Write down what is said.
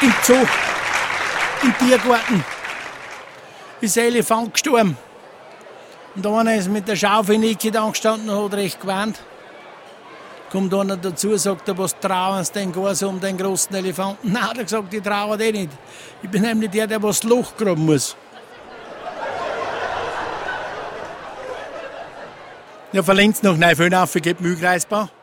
im Zoo, im Tiergarten, ist ein Elefant gestorben. Und einer ist mit der Schaufel nicht angestanden und hat recht gewarnt. Kommt einer dazu, sagt er, was trauern Sie denn gar so um den großen Elefanten? Nein, er hat gesagt, ich traue den nicht. Ich bin nämlich der was das Loch graben muss. Ja, von Linz nach Neuföhnauf geht Mühlkreisbau.